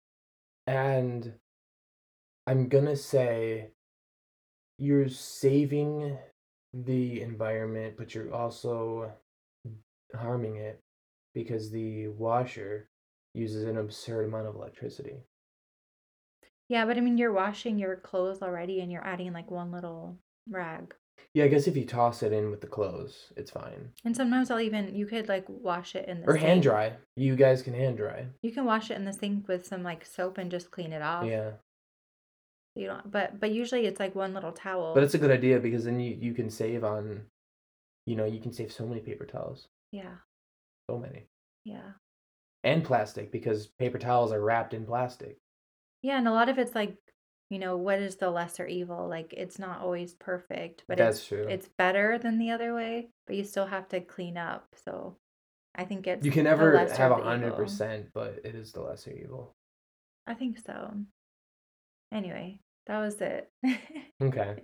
And I'm gonna say you're saving the environment, but you're also harming it because the washer uses an absurd amount of electricity. Yeah, but I mean, you're washing your clothes already and you're adding like one little rag. Yeah, I guess if you toss it in with the clothes, it's fine. And sometimes I'll even, you could like wash it in the Or sink. hand dry. You guys can hand dry. You can wash it in the sink with some like soap and just clean it off. Yeah. You don't, but but usually it's like one little towel. But it's a good idea because then you, you can save on, you know, you can save so many paper towels. Yeah, So many. yeah. And plastic because paper towels are wrapped in plastic. Yeah, and a lot of it's like, you know, what is the lesser evil? Like it's not always perfect, but That's it's true. it's better than the other way, but you still have to clean up. So I think it's You can the never lesser have of a the hundred evil. percent, but it is the lesser evil. I think so. Anyway, that was it. Okay.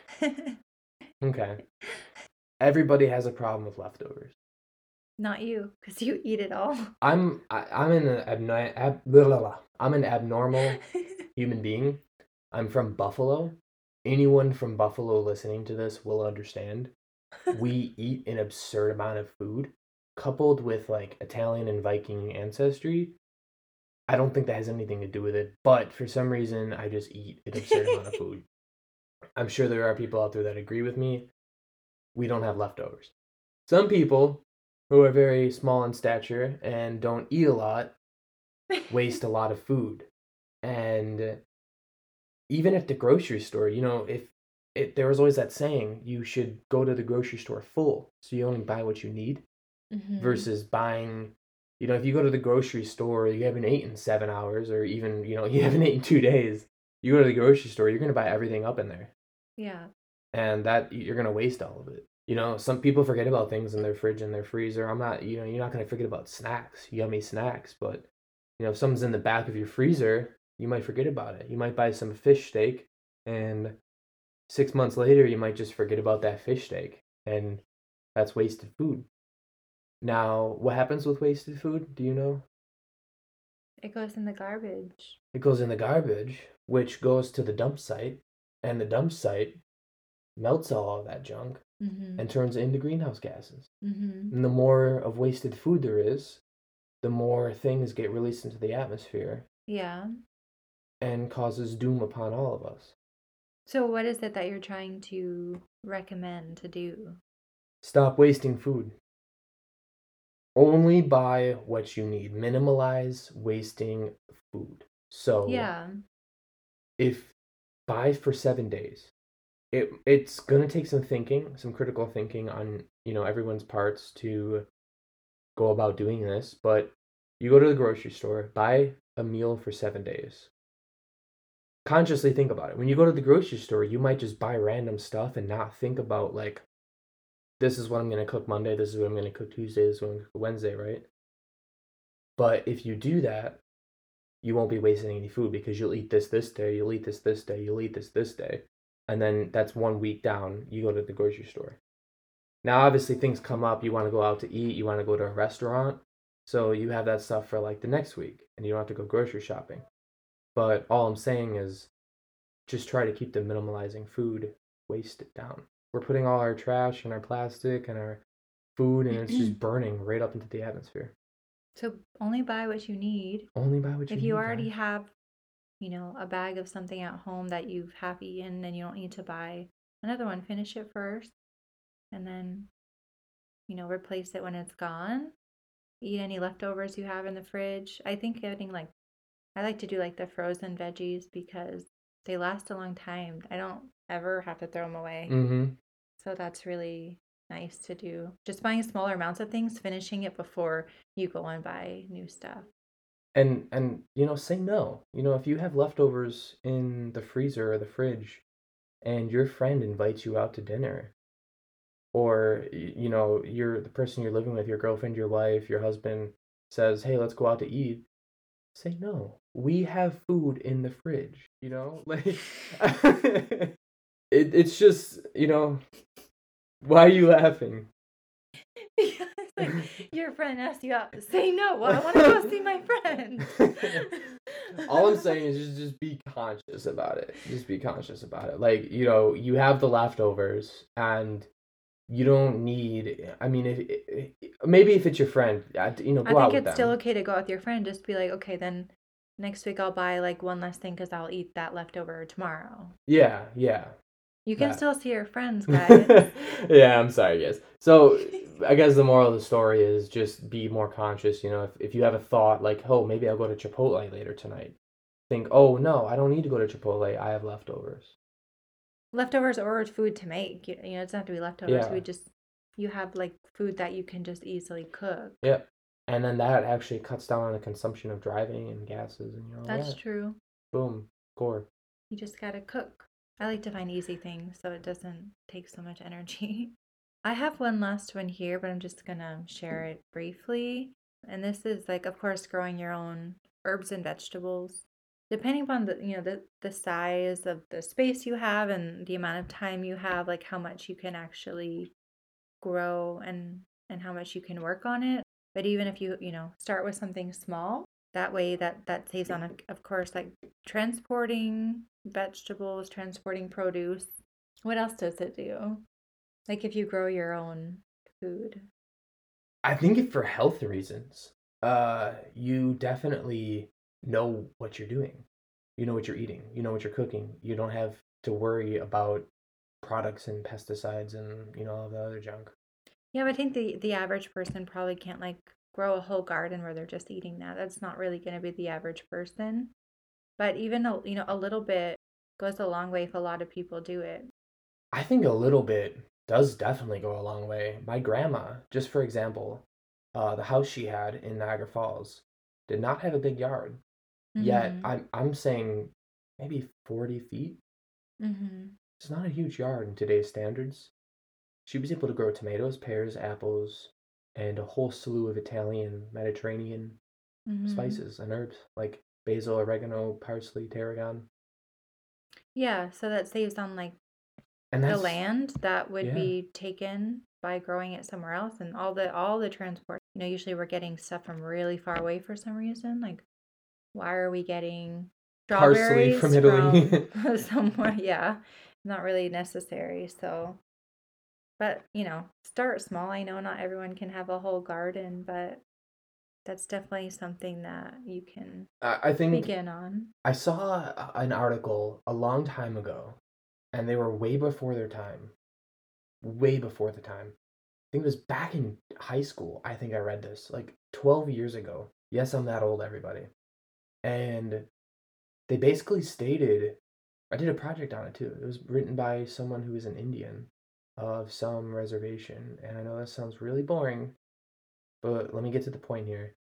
Okay. Everybody has a problem with leftovers. Not you, because you eat it all. I'm I, I'm an abno- ab, blah, blah, blah. I'm an abnormal human being. I'm from Buffalo. Anyone from Buffalo listening to this will understand. We eat an absurd amount of food, coupled with like Italian and Viking ancestry. I don't think that has anything to do with it, but for some reason, I just eat an absurd amount of food. I'm sure there are people out there that agree with me. We don't have leftovers. Some people who are very small in stature and don't eat a lot waste a lot of food. And even at the grocery store, you know, if it, there was always that saying, you should go to the grocery store full, so you only buy what you need, Mhm. versus buying, you know, if you go to the grocery store, you haven't eaten seven hours, or even, you know, you haven't eaten two days, you go to the grocery store, you're going to buy everything up in there. Yeah. And that, you're going to waste all of it. You know, some people forget about things in their fridge and their freezer. I'm not, you know, you're not going to forget about snacks, yummy snacks, but, you know, if something's in the back of your freezer, you might forget about it. You might buy some fish steak, and six months later, you might just forget about that fish steak, and that's wasted food. Now, what happens with wasted food? Do you know? It goes in the garbage. It goes in the garbage, which goes to the dump site, and the dump site melts all of that junk Mm-hmm. and turns it into greenhouse gases. Mm-hmm. And the more of wasted food there is, the more things get released into the atmosphere Yeah. and causes doom upon all of us. So what is it that you're trying to recommend to do? Stop wasting food. Only buy what you need. Minimalize wasting food. So Yeah. if buy for seven days, it it's gonna take some thinking, some critical thinking on, you know, everyone's parts to go about doing this. But you go to the grocery store, buy a meal for seven days. Consciously think about it. When you go to the grocery store, you might just buy random stuff and not think about, like, this is what I'm going to cook Monday, this is what I'm going to cook Tuesday, this is what I'm going to cook Wednesday, right? But if you do that, you won't be wasting any food because you'll eat this this day, you'll eat this this day, you'll eat this this day. And then that's one week down, you go to the grocery store. Now, obviously, things come up. You want to go out to eat, you want to go to a restaurant. So you have that stuff for like the next week and you don't have to go grocery shopping. But all I'm saying is just try to keep the minimalizing food waste down. We're putting all our trash and our plastic and our food and it's just burning right up into the atmosphere. So only buy what you need. Only buy what you If need, you already guys. have, you know, a bag of something at home that you've half eaten, then you don't need to buy another one. Finish it first and then, you know, replace it when it's gone. Eat any leftovers you have in the fridge. I think getting like, I like to do like the frozen veggies because they last a long time. I don't ever have to throw them away. Mm-hmm. So that's really nice to do. Just buying smaller amounts of things, finishing it before you go and buy new stuff. And and you know, say no. You know, if you have leftovers in the freezer or the fridge and your friend invites you out to dinner, or y- you know, you're the person you're living with, your girlfriend, your wife, your husband says, "Hey, let's go out to eat." Say no. We have food in the fridge, you know? Like it it's just, you know, why are you laughing? Because like your friend asked you out, say no. Well, I want to go see my friend. All I'm saying is just just be conscious about it. Just be conscious about it. Like, you know, you have the leftovers and you don't need, I mean, if, if maybe if it's your friend, uh, you know, I go out think with it's still them. okay to go out with your friend. Just be like, okay, then next week I'll buy like one less thing because I'll eat that leftover tomorrow. Yeah, yeah. You can That. still see your friends, guys. Yeah, I'm sorry, guys. So, I guess the moral of the story is just be more conscious. You know, if, if you have a thought like, oh, maybe I'll go to Chipotle later tonight, think, oh, no, I don't need to go to Chipotle. I have leftovers. Leftovers or food to make. You, you know, it doesn't have to be leftovers. Yeah. We just, you have like food that you can just easily cook. Yep. And then that actually cuts down on the consumption of driving and gases and you know That's that. true. Boom. Score. You just gotta cook. I like to find easy things so it doesn't take so much energy. I have one last one here, but I'm just gonna share it briefly. And this is like, of course, growing your own herbs and vegetables. Depending upon the, you know, the, the size of the space you have and the amount of time you have, like how much you can actually grow and and how much you can work on it. But even if you, you know, start with something small, that way that that saves on, of course, like transporting vegetables, transporting produce. What else does it do? Like if you grow your own food. I think if for health reasons, uh, you definitely know what you're doing. You know what you're eating. You know what you're cooking. You don't have to worry about products and pesticides and you know all the other junk. Yeah, but I think the the average person probably can't like grow a whole garden where they're just eating that. That's not really going to be the average person. But even a, you know, a little bit goes a long way if a lot of people do it. I think a little bit does definitely go a long way. My grandma, just for example, uh, the house she had in Niagara Falls did not have a big yard. Yet Mhm. I'm I'm saying maybe forty feet. Mhm. It's not a huge yard in today's standards. She was able to grow tomatoes, pears, apples, and a whole slew of Italian, Mediterranean Mhm. spices and herbs like basil, oregano, parsley, tarragon. Yeah, so that saves on like And the that's land that would yeah. be taken by growing it somewhere else and all the all the transport. You know, usually we're getting stuff from really far away for some reason. Like why are we getting Parsley from strawberries Italy. from somewhere? Yeah, not really necessary. So, but you know, start small. I know not everyone can have a whole garden, but that's definitely something that you can I I think begin on. I saw a- an article a long time ago, and they were way before their time. Way before the time. I think it was back in high school. I think I read this like twelve years ago. Yes, I'm that old, everybody. And they basically stated, I did a project on it too. It was written by someone who is an Indian of some reservation. And I know that sounds really boring, but let me get to the point here.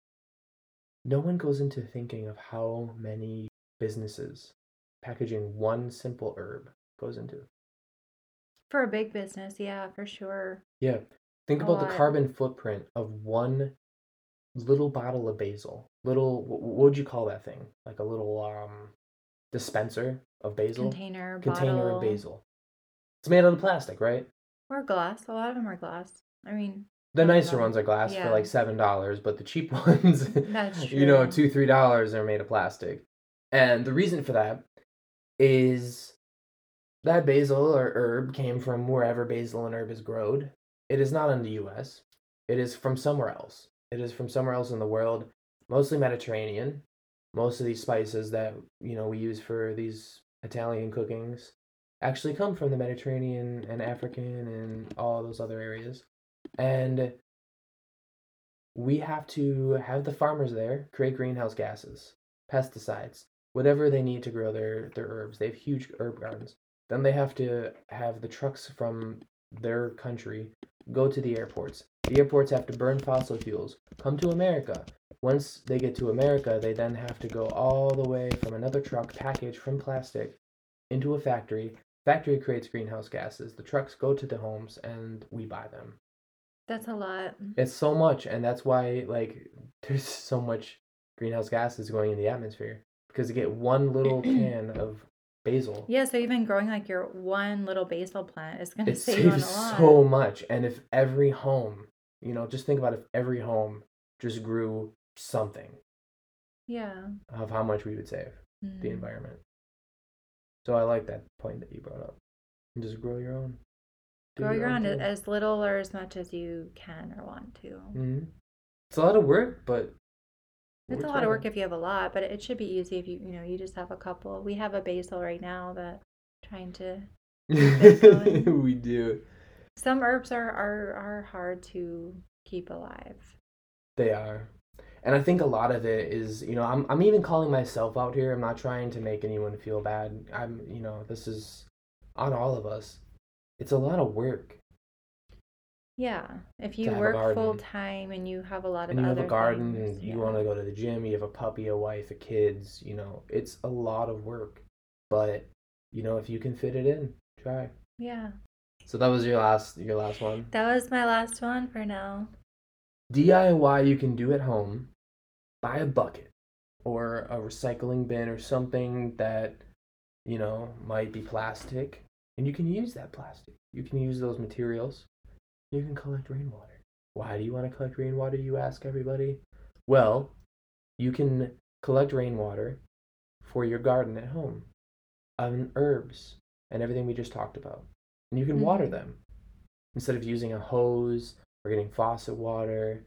No one goes into thinking of how many businesses packaging one simple herb goes into. For a big business, yeah, for sure. Yeah. Think A about the lot. carbon footprint of one little bottle of basil. Little, wh- what would you call that thing? Like a little um dispenser of basil? Container, Container of bottle, basil. It's made out of plastic, right? or glass. A lot of them are glass. I mean, The most of nicer ones them. are glass for Yeah, like seven dollars, but the cheap ones, that's you know, true. two, three dollars are made of plastic. And the reason for that is that basil or herb came from wherever basil and herb is grown, it is not in the U S. It is from somewhere else. It is from somewhere else in the world, mostly Mediterranean. Most of these spices that, you know, we use for these Italian cookings actually come from the Mediterranean and African and all those other areas. And we have to have the farmers there create greenhouse gases, pesticides, whatever they need to grow their, their herbs. They have huge herb gardens. Then they have to have the trucks from their country go to the airports. The airports have to burn fossil fuels, come to America. Once they get to America, they then have to go all the way from another truck packaged from plastic into a factory. Factory creates greenhouse gases. The trucks go to the homes and we buy them. That's a lot. It's so much, and that's why like there's so much greenhouse gases going in the atmosphere because you get one little can of basil. Yeah, so even growing like your one little basil plant is going to It save on a saves lot. so much, and if every home, you know, just think about if every home just grew something Yeah. of how much we would save the Mm. environment. So I like that point that you brought up. Just grow your own. Do Grow your own thing. as little or as much as you can or want to. Mm-hmm. It's a lot of work, but It's a lot of work if you have a lot, but it should be easy if you, you know, you just have a couple. We have a basil right now that trying to get going. We do. Some herbs are, are, are hard to keep alive. They are. And I think a lot of it is, you know, I'm I'm even calling myself out here. I'm not trying to make anyone feel bad. I'm, you know, this is on all of us. It's a lot of work. Yeah. If you To have a work garden. full time and you have a lot of And you have other a garden things, and you yeah. want to go to the gym, you have a puppy, a wife, a kids, you know, it's a lot of work. But, you know, if you can fit it in, try. Yeah. So that was your last your last one. That was my last one for now. D I Y you can do at home. Buy a bucket or a recycling bin or something that, you know, might be plastic. And you can use that plastic. You can use those materials. You can collect rainwater. Why do you want to collect rainwater, you ask everybody? Well, you can collect rainwater for your garden at home, and herbs, and everything we just talked about. And you can water Mhm. them instead of using a hose or getting faucet water.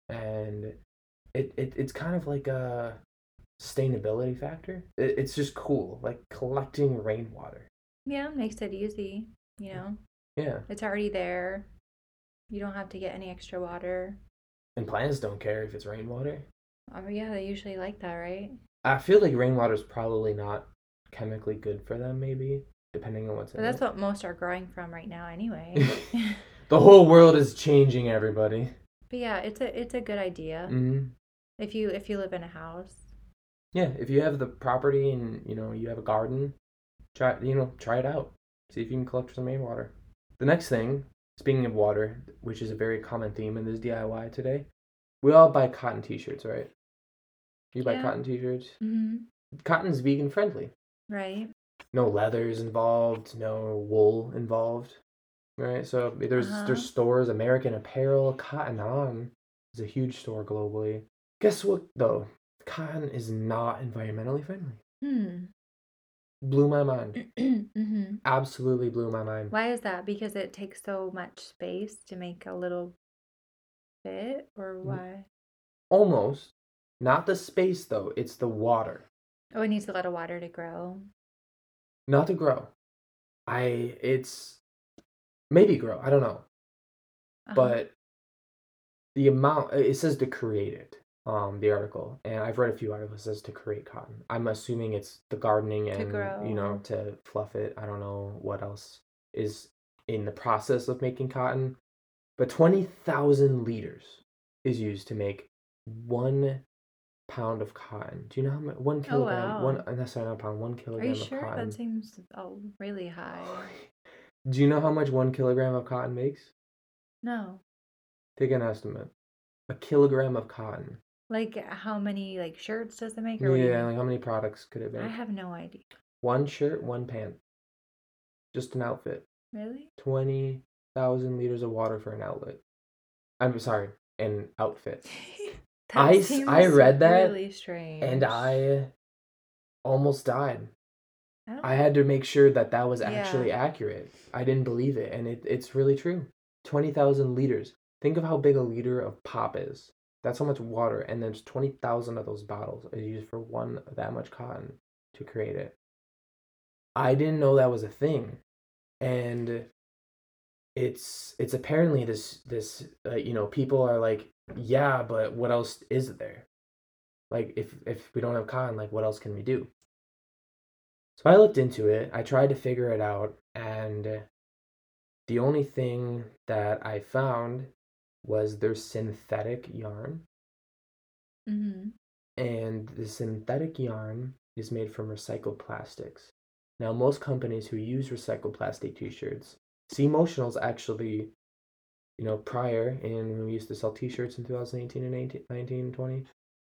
And it, it it's kind of like a sustainability factor. It, it's just cool, like collecting rainwater. Yeah, it makes it easy, you know. Yeah. It's already there. You don't have to get any extra water. And plants don't care if it's rainwater. Oh, yeah, they usually like that, right? I feel like rainwater is probably not chemically good for them, maybe, depending on what's in But that's it. what most are growing from right now anyway. The whole world is changing, everybody. But yeah, it's a it's a good idea Mm-hmm. if you if you live in a house. Yeah, if you have the property and, you know, you have a garden, try, you know, try it out. See if you can collect some rainwater. The next thing, speaking of water, which is a very common theme in this D I Y today, we all buy cotton t-shirts, right? You buy Yeah. cotton t-shirts? Mm-hmm. Cotton's vegan friendly. Right. No leathers involved, no wool involved, right? So there's Uh-huh. there's stores, American Apparel, Cotton On is a huge store globally. Guess what though? Cotton is not environmentally friendly. Hmm. Blew my mind. Mm-hmm. Absolutely blew my mind. Why is that? Because it takes so much space to make a little bit, or why? Almost. Not the space though, it's the water. Oh, it needs a lot of water to grow. Not to grow. I it's maybe grow, I don't know. Uh-huh. But the amount it says to create it. Um, the article, and I've read a few articles that says to create cotton. I'm assuming it's the gardening and grow. you know to fluff it. I don't know what else is in the process of making cotton, but twenty thousand liters is used to make one pound of cotton. Do you know how much one kilogram? wow. One uh, no, sorry, not pound. One Are kilogram you of sure? cotton. That seems oh really high. Do you know how much one kilogram of cotton makes? No. Take an estimate. A kilogram of cotton. Like how many like shirts does it make? Or what do you Yeah, mean? like how many products could it make? I have no idea. One shirt, one pant. Just an outfit. Really? twenty thousand liters of water for an outlet. I'm sorry, an outfit. That I s- seems I read that, really strange. And I almost died. I don't I had to make sure that that was Yeah. actually accurate. I didn't believe it, and it, it's really true. twenty thousand liters. Think of how big a liter of pop is. That's how much water, and there's twenty thousand of those bottles are used for one that much cotton to create it. I didn't know that was a thing, and it's it's apparently this this uh, you know, people are like, yeah, but what else is there? Like, if if we don't have cotton, like, what else can we do? So I looked into it. I tried to figure it out, and the only thing that I found was there's synthetic yarn, Mm-hmm. and the synthetic yarn is made from recycled plastics. Now, most companies who use recycled plastic t-shirts, C Motionals actually, you know, prior, in when we used to sell t-shirts in two thousand eighteen and eighteen, nineteen, twenty,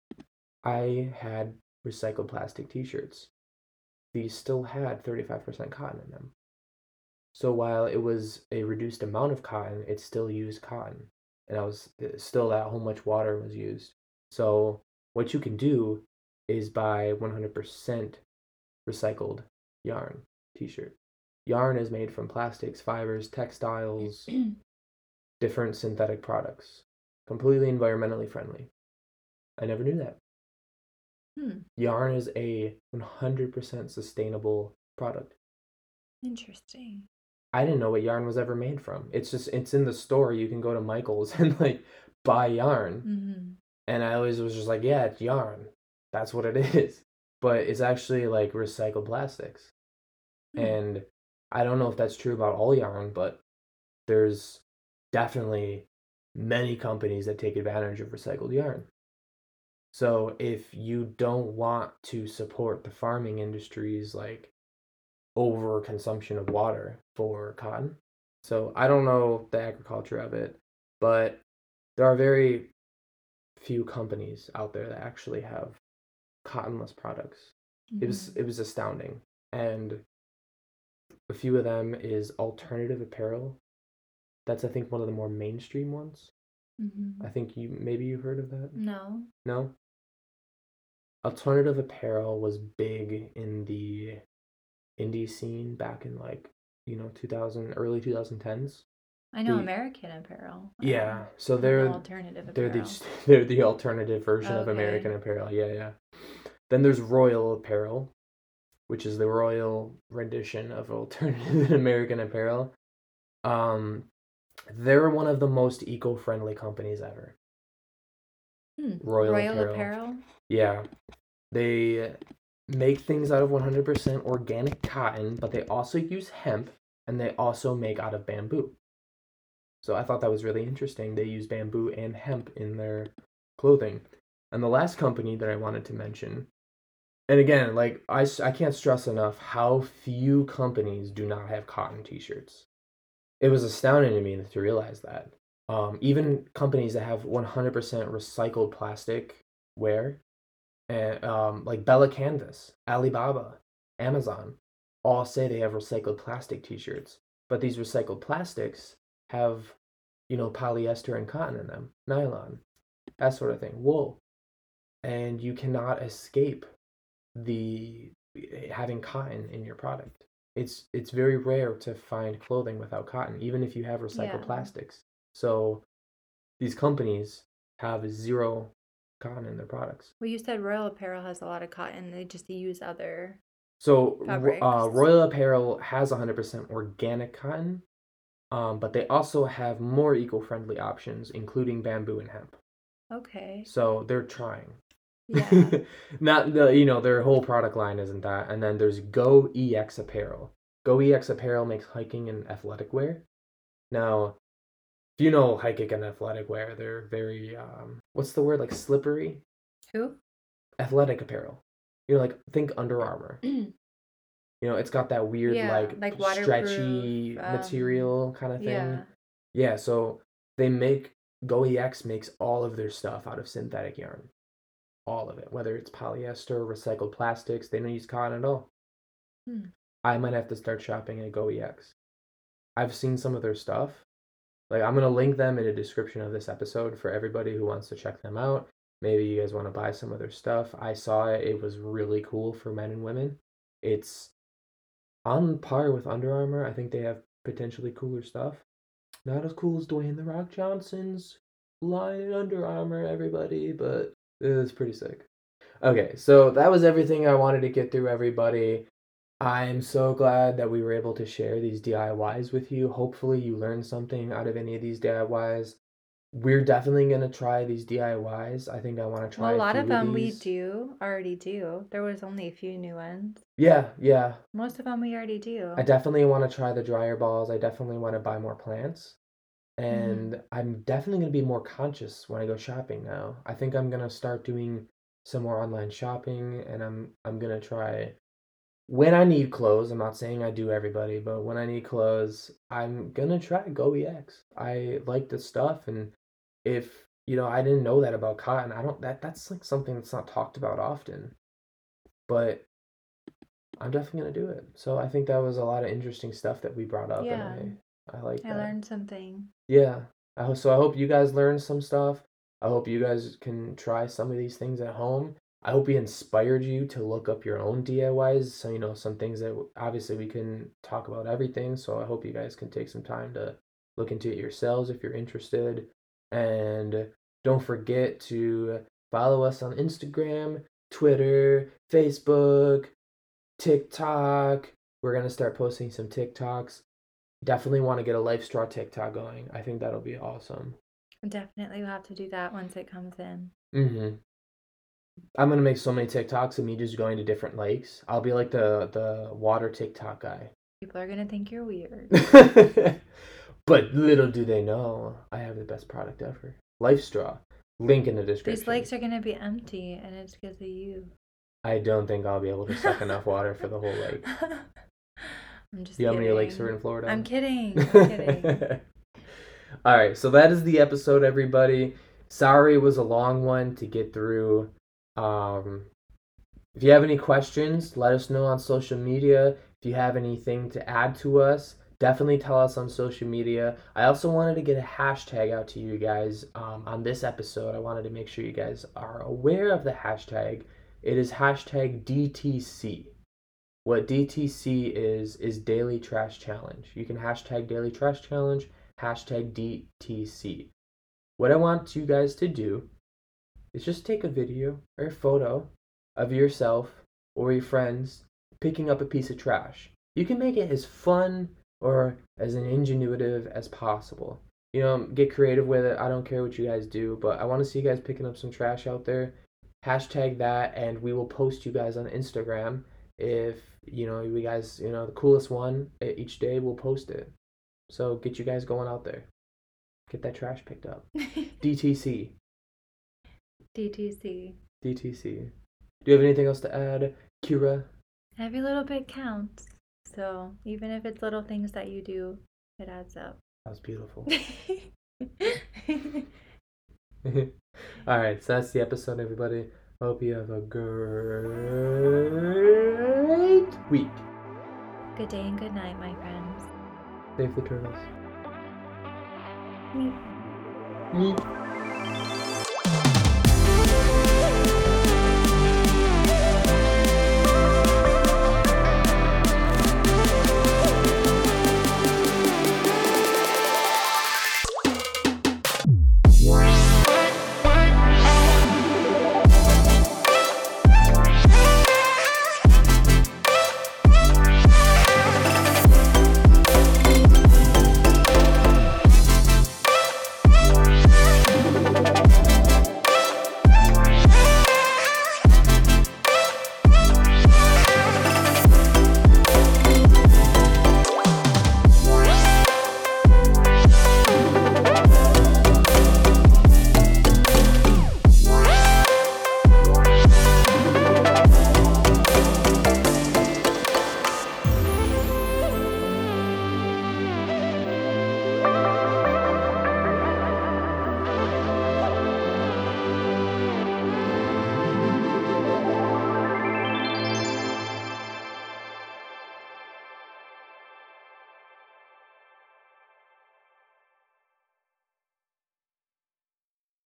I had recycled plastic t-shirts. These still had thirty-five percent cotton in them. So while it was a reduced amount of cotton, it still used cotton. And I was still that how much water was used. So what you can do is buy one hundred percent recycled yarn t-shirt. Yarn is made from plastics, fibers, textiles, different synthetic products. Completely environmentally friendly. I never knew that. Hmm. Yarn is a one hundred percent sustainable product. Interesting. I didn't know what yarn was ever made from. It's just, it's in the store. You can go to Michael's and like buy yarn. Mm-hmm. And I always was just like, yeah, it's yarn. That's what it is. But it's actually like recycled plastics. Hmm. And I don't know if that's true about all yarn, but there's definitely many companies that take advantage of recycled yarn. So if you don't want to support the farming industry's like overconsumption of water for cotton, so I don't know the agriculture of it, but there are very few companies out there that actually have cottonless products. Mm-hmm. It was it was astounding, and a few of them is alternative apparel. That's, I think, one of the more mainstream ones. Mm-hmm. I think you maybe you've heard of that. No. No. Alternative apparel was big in the indie scene back in like, you know, two thousand, early twenty tens. I know The- American Apparel. Yeah, Um, so not they're alternative they're apparel. the they're the alternative version of Okay. American Apparel. Yeah, yeah. Then there's Royal Apparel, which is the royal rendition of alternative American Apparel. Um, they're one of the most eco-friendly companies ever. Hmm. Royal, Royal Apparel. Apparel. Yeah, they make things out of one hundred percent organic cotton, but they also use hemp, and they also make out of bamboo. So I thought that was really interesting. They use bamboo and hemp in their clothing. And the last company that I wanted to mention, and again, like I, s- I can't stress enough how few companies do not have cotton t-shirts. It was astounding to me to realize that. Um, even companies that have one hundred percent recycled plastic wear, and um, like Bella Canvas, Alibaba, Amazon, all say they have recycled plastic t-shirts. But these recycled plastics have, you know, polyester and cotton in them, nylon, that sort of thing, wool. And you cannot escape the having cotton in your product. It's it's very rare to find clothing without cotton, even if you have recycled Yeah. plastics. So these companies have zero cotton in their products. Well, you said Royal Apparel has a lot of cotton. They just use other. So uh, Fabrics. Royal Apparel has one hundred percent organic cotton, um, but they also have more eco-friendly options, including bamboo and hemp. Okay. So they're trying. Yeah. Not the, you know, their whole product line isn't that. And then there's Go E X Apparel. Go E X Apparel makes hiking and athletic wear. Now, if you know hiking and athletic wear, they're very um what's the word, like slippery? Who? Athletic apparel. You know, like think Under Armour. You know, it's got that weird Yeah, like, like stretchy waterproof, um, material kind of thing. Yeah. Yeah, so they make Go E X makes all of their stuff out of synthetic yarn. All of it, whether it's polyester, recycled plastics, they don't use cotton at all. Hmm. I might have to start shopping at Go E X. I've seen some of their stuff. Like, I'm gonna link them in the description of this episode for everybody who wants to check them out. Maybe you guys want to buy some of their stuff. I saw it; it was really cool for men and women. It's on par with Under Armour. I think they have potentially cooler stuff. Not as cool as Dwayne The Rock Johnson's line in Under Armour, everybody, but it was pretty sick. Okay, so that was everything I wanted to get through, everybody. I'm so glad that we were able to share these D I Ys with you. Hopefully you learned something out of any of these D I Ys. We're definitely going to try these D I Ys. I think I want to try Well, a a lot few of them we these. do already do. There was only a few new ones. Yeah, yeah. Most of them we already do. I definitely want to try the dryer balls. I definitely want to buy more plants. Mm-hmm. And I'm definitely going to be more conscious when I go shopping now. I think I'm going to start doing some more online shopping, and I'm I'm going to try when I need clothes. I'm not saying I do everybody, but when I need clothes, I'm going to try GoEX. I like the stuff, and if, you know, I didn't know that about cotton. I don't that that's like something that's not talked about often. But I'm definitely going to do it. So I think that was a lot of interesting stuff that we brought up, Yeah. and I I like I that. learned something. Yeah. I hope, so I hope you guys learned some stuff. I hope you guys can try some of these things at home. I hope we inspired you to look up your own D I Ys. So, you know, some things that obviously we can talk about everything. So I hope you guys can take some time to look into it yourselves if you're interested. And don't forget to follow us on Instagram, Twitter, Facebook, TikTok. We're going to start posting some TikToks. Definitely want to get a Life Straw TikTok going. I think that'll be awesome. Definitely we'll have to do that once it comes in. Mm-hmm. I'm gonna make so many TikToks of me just going to different lakes. I'll be like the the water TikTok guy. People are gonna think you're weird. But little do they know, I have the best product ever. Life Straw. Link in the description. These lakes are gonna be empty, and it's because of you. I don't think I'll be able to suck enough water for the whole lake. I'm just Do you know how kidding. many lakes are in Florida? I'm kidding. I'm kidding. All right, so that is the episode, everybody. Sorry it was a long one to get through. Um, if you have any questions, let us know on social media. If you have anything to add to us, definitely tell us on social media. I also wanted to get a hashtag out to you guys um, on this episode. I wanted to make sure you guys are aware of the hashtag. It is hashtag D T C. What D T C is, is Daily Trash Challenge. You can hashtag Daily Trash Challenge, hashtag D T C. What I want you guys to do is just take a video or a photo of yourself or your friends picking up a piece of trash. You can make it as fun or as ingenuitive as possible. You know, get creative with it. I don't care what you guys do, but I want to see you guys picking up some trash out there. Hashtag that, and we will post you guys on Instagram. If, you know, you guys, you know, the coolest one each day, we'll post it. So get you guys going out there. Get that trash picked up. D T C. D T C. D T C. Do you have anything else to add, Kira? Every little bit counts. So even if it's little things that you do, it adds up. That was beautiful. All right, so that's the episode, everybody. Hope you have a great week. Good day and good night, my friends. Save the turtles. Meep. Meep.